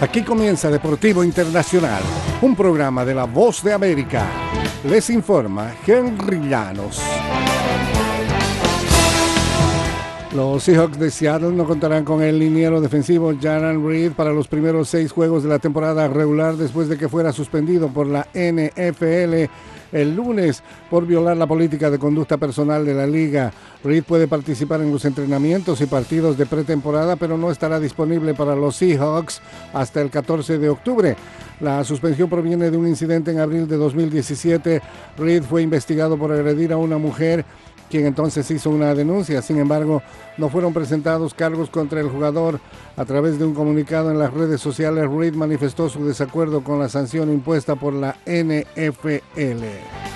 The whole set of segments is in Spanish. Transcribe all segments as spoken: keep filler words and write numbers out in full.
Aquí comienza Deportivo Internacional, un programa de La Voz de América. Les informa Henry Llanos. Los Seahawks de Seattle no contarán con el liniero defensivo Jarran Reed para los primeros seis juegos de la temporada regular después de que fuera suspendido por la N F L el lunes por violar la política de conducta personal de la liga. Reed puede participar en los entrenamientos y partidos de pretemporada, pero no estará disponible para los Seahawks hasta el catorce de octubre. La suspensión proviene de un incidente en abril de dos mil diecisiete. Reed fue investigado por agredir a una mujer, quien entonces hizo una denuncia. Sin embargo, no fueron presentados cargos contra el jugador. A través de un comunicado en las redes sociales, Reed manifestó su desacuerdo con la sanción impuesta por la N F L.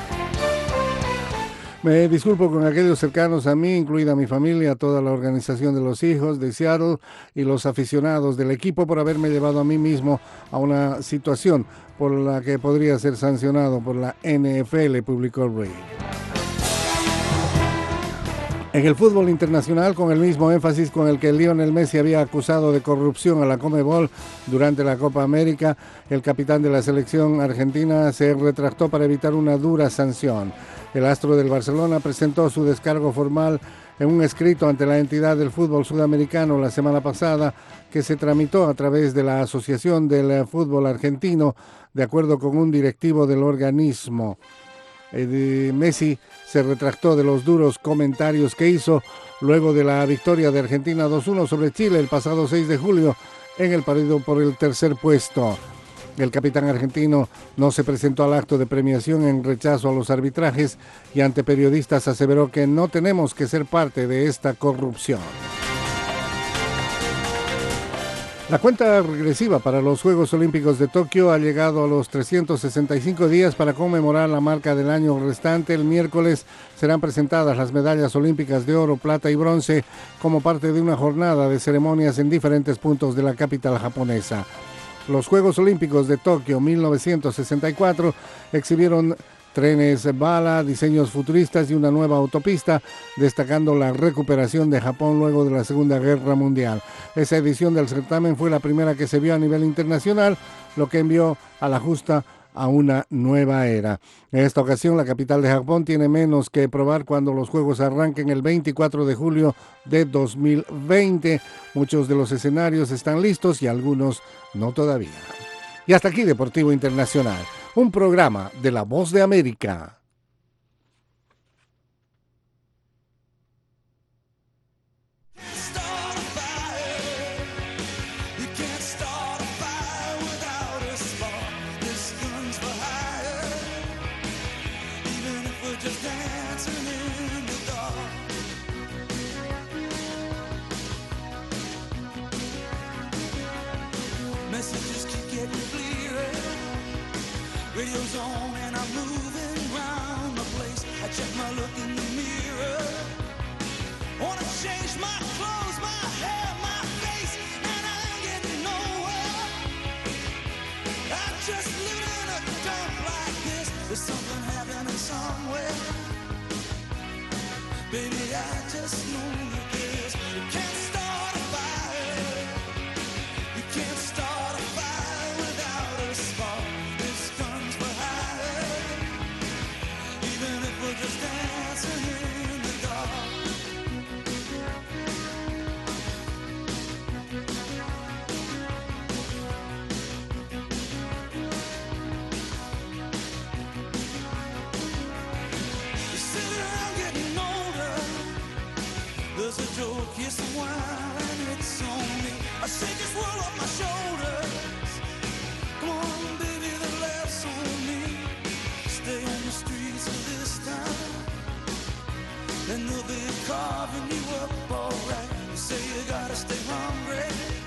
Me disculpo con aquellos cercanos a mí, incluida mi familia, toda la organización de los hijos de Seattle y los aficionados del equipo por haberme llevado a mí mismo a una situación por la que podría ser sancionado por la N F L, publicó Reed. En el fútbol internacional, con el mismo énfasis con el que Lionel Messi había acusado de corrupción a la Conmebol durante la Copa América, el capitán de la selección argentina se retractó para evitar una dura sanción. El astro del Barcelona presentó su descargo formal en un escrito ante la entidad del fútbol sudamericano la semana pasada, que se tramitó a través de la Asociación del Fútbol Argentino, de acuerdo con un directivo del organismo. Eh, Messi se retractó de los duros comentarios que hizo luego de la victoria de Argentina dos uno sobre Chile el pasado seis de julio en el partido por el tercer puesto. El capitán argentino no se presentó al acto de premiación en rechazo a los arbitrajes y ante periodistas aseveró que no tenemos que ser parte de esta corrupción. La cuenta regresiva para los Juegos Olímpicos de Tokio ha llegado a los trescientos sesenta y cinco días para conmemorar la marca del año restante. El miércoles serán presentadas las medallas olímpicas de oro, plata y bronce como parte de una jornada de ceremonias en diferentes puntos de la capital japonesa. Los Juegos Olímpicos de Tokio mil novecientos sesenta y cuatro exhibieron trenes bala, diseños futuristas y una nueva autopista, destacando la recuperación de Japón luego de la Segunda Guerra Mundial. Esa edición del certamen fue la primera que se vio a nivel internacional, lo que envió a la justa a una nueva era. En esta ocasión, la capital de Japón tiene menos que probar cuando los Juegos arranquen el veinticuatro de julio de dos mil veinte. Muchos de los escenarios están listos y algunos no todavía. Y hasta aquí Deportivo Internacional, un programa de La Voz de América. Radio's on and I'm moving around the place. I check my look in the mirror. Wanna change my clothes, my hair, my face, and I ain't getting nowhere. I'm just living in a dump like this. There's something happening somewhere. Baby, I just know that this. You can't start a fire. You can't start a fire without a spark. Just dancing in the dark. You sit around getting older. There's a joke, here's some wine, and it's on me. I shake this world off my shoulders. Come on, baby, the laughs on me. Stay on the streets of this town, and they'll be carving you up alright. You say you gotta stay hungry,